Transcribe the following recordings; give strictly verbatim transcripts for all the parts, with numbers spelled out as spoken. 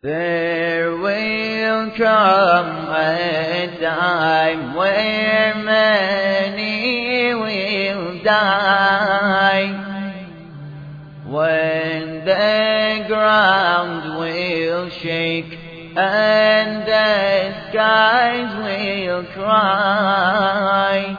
There will come a time where many will die, when the ground will shake and the skies will cry,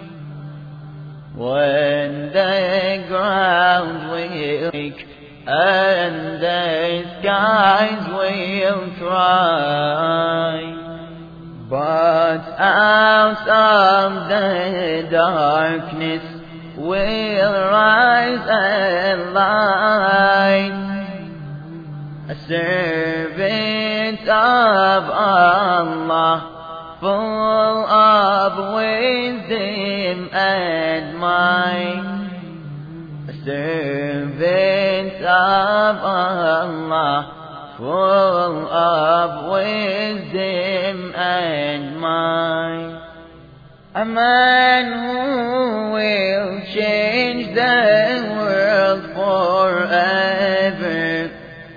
when the ground will shake and the skies will cry. But out of the darkness will rise a light, a servant of Allah, full of wisdom and might. A servant of Allah, full of wisdom and might. A man who will change the world forever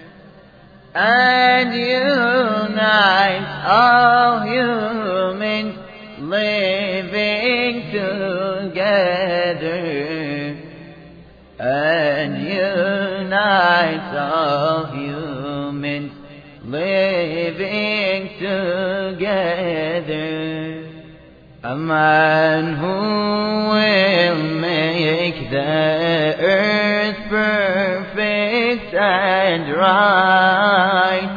and unite all humans living together, and unite all humans living together. A man who will make the earth perfect and right,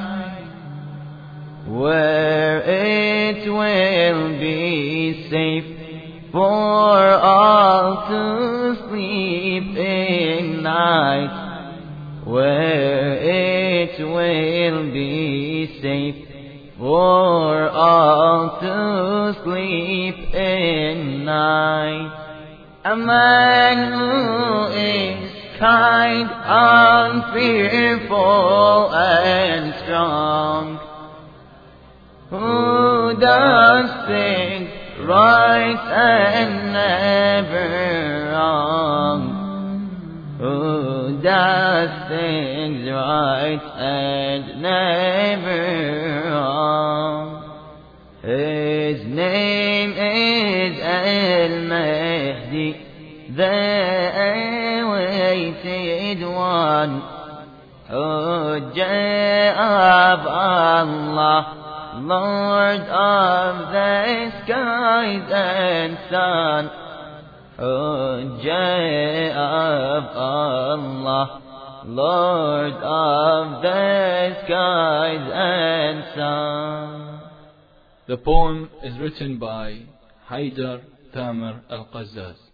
where it will be safe for all to sleep in night, where it will be safe for all to sleep in night. A man who is kind, unfearful and strong, who does things right and never wrong, who does things right and never wrong. His name is Al-Mahdi, the awaited one, Hujjah of Allah, Lord of the skies and sun. Hujjah of Allah, Lord of the skies and sun. The poem is written by Haidar Tamer Al-Qazzaz.